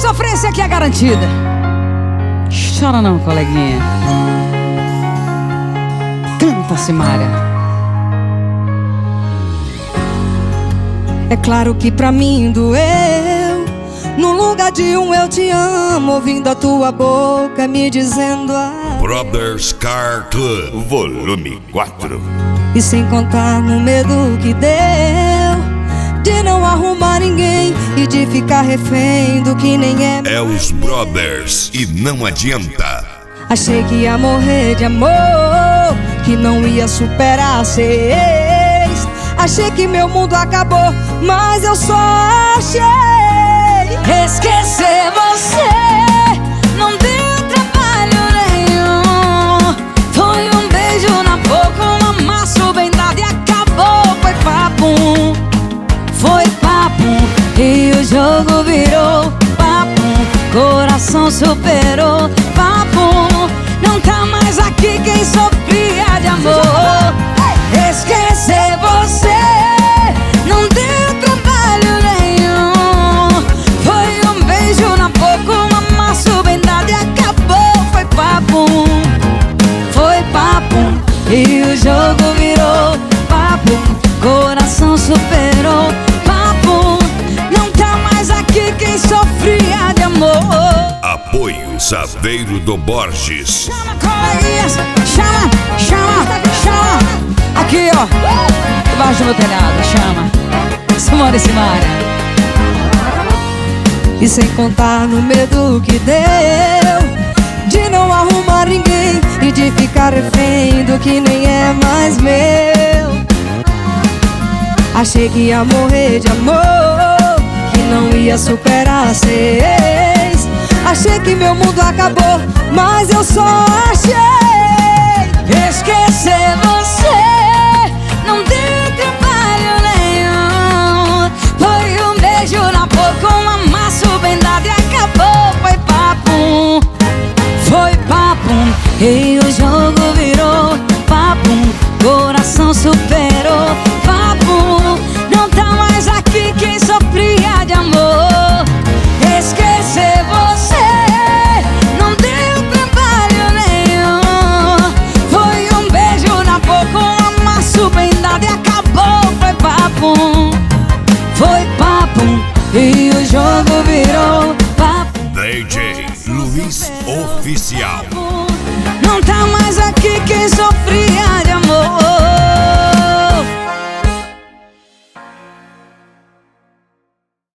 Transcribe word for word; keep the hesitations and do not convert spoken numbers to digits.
sofrência aqui é garantida. Chora não, coleguinha. Canta, Simária. É claro que pra mim doeu, no lugar de um eu te amo, ouvindo a tua boca me dizendo ah. Brothers Car Club Volume quatro. E sem contar no medo que deu de não arrumar ninguém e de ficar refém do que nem é. É os Brothers e não adianta. Achei que ia morrer de amor, que não ia superar ser ex. Achei que meu mundo acabou, mas eu só achei esquecer você. Não deu trabalho nenhum. Foi um beijo na boca, um amasso bem dado e acabou. Foi papum, foi papum, e o jogo virou papum. Coração superou papum. Não tá mais aqui quem sofria de amor. Esquecer você não deu trabalho nenhum. Foi um beijo na boca, um amasso bem dado e acabou. Foi papum, foi papum, e o jogo virou papum. Coração superou papum. Não tá mais aqui quem sofria de amor. Apoio Saveiro do Borges. Chama, coleguinhas, chama, chama, chama. Aqui, ó, debaixo do meu telhado, chama Simária e Simária. E sem contar no medo que deu de não arrumar ninguém e de ficar refém do que nem é mais meu. Achei que ia morrer de amor, que não ia superar ser ex. Achei que meu mundo acabou, mas eu só achei esquecer você. Não deu trabalho nenhum. Foi um beijo na boca, um amasso bem dado e acabou. Foi papum, foi papum, e o jogo virou papum. Coração superou papum. Não tá mais aqui quem sofria de amor. Esquecer você não deu trabalho nenhum. Foi um beijo na boca, um amasso bem dado e acabou. Foi papum, foi papum, e o jogo virou papum. D J Luiz Oficial. Não tá mais aqui quem sofria